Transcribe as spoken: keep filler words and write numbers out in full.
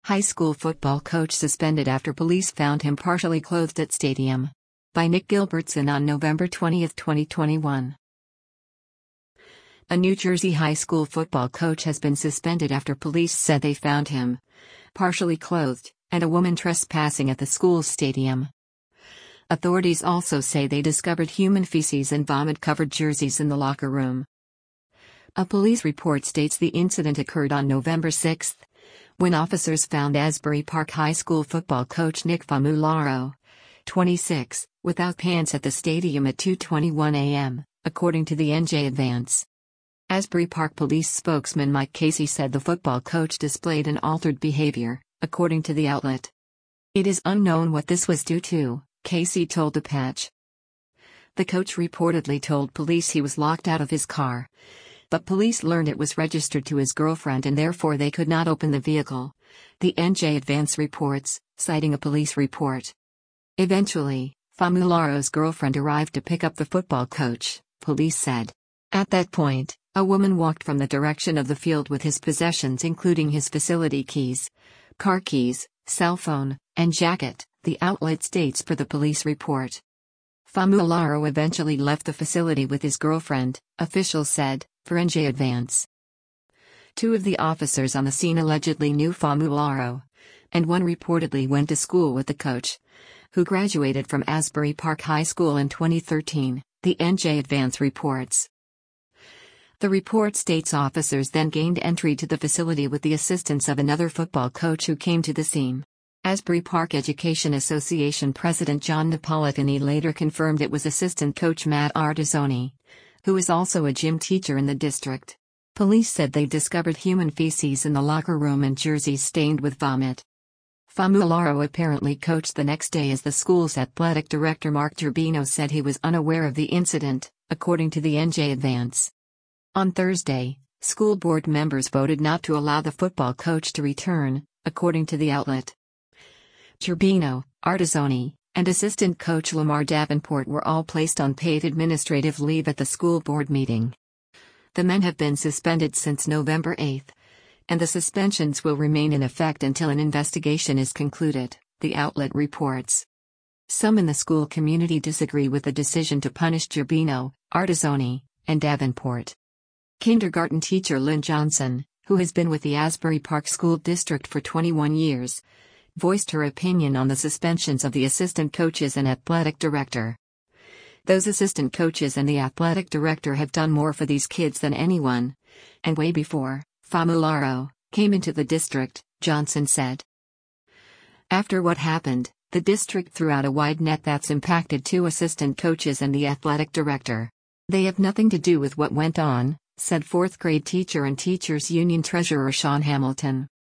High school football coach suspended after police found him partially clothed at stadium. By Nick Gilbertson on November twentieth, twenty twenty-one. A New Jersey high school football coach has been suspended after police said they found him partially clothed and a woman trespassing at the school's stadium. Authorities also say they discovered human feces and vomit-covered jerseys in the locker room. A police report states the incident occurred on November sixth, when officers found Asbury Park High School football coach Nick Famularo, twenty-six, without pants at the stadium at two twenty-one a m, according to the N J Advance. Asbury Park police spokesman Mike Casey said the football coach displayed an altered behavior, according to the outlet. It is unknown what this was due to, Casey told the Patch. The coach reportedly told police he was locked out of his car, but police learned it was registered to his girlfriend and therefore they could not open the vehicle, the N J Advance reports, citing a police report. Eventually, Famularo's girlfriend arrived to pick up the football coach, police said. At that point, a woman walked from the direction of the field with his possessions including his facility keys, car keys, cell phone, and jacket, the outlet states per the police report. Famularo eventually left the facility with his girlfriend, officials said, for N J Advance. Two of the officers on the scene allegedly knew Famularo, and one reportedly went to school with the coach, who graduated from Asbury Park High School in twenty thirteen, the N J Advance reports. The report states officers then gained entry to the facility with the assistance of another football coach who came to the scene. Asbury Park Education Association President John Napolitani later confirmed it was assistant coach Matt Artizzoni, who is also a gym teacher in the district. Police said they discovered human feces in the locker room and jerseys stained with vomit. Famularo apparently coached the next day as the school's athletic director Mark Gerbino said he was unaware of the incident, according to the N J Advance. On Thursday, school board members voted not to allow the football coach to return, according to the outlet. Gerbino, Artizzoni, and assistant coach Lamar Davenport were all placed on paid administrative leave at the school board meeting. The men have been suspended since November eighth, and the suspensions will remain in effect until an investigation is concluded, the outlet reports. Some in the school community disagree with the decision to punish Gerbino, Artizzoni, and Davenport. Kindergarten teacher Lynn Johnson, who has been with the Asbury Park School District for twenty-one years, voiced her opinion on the suspensions of the assistant coaches and athletic director. Those assistant coaches and the athletic director have done more for these kids than anyone, and way before Famularo came into the district, Johnson said. After what happened, the district threw out a wide net that's impacted two assistant coaches and the athletic director. They have nothing to do with what went on, said fourth grade teacher and teachers union treasurer Sean Hamilton.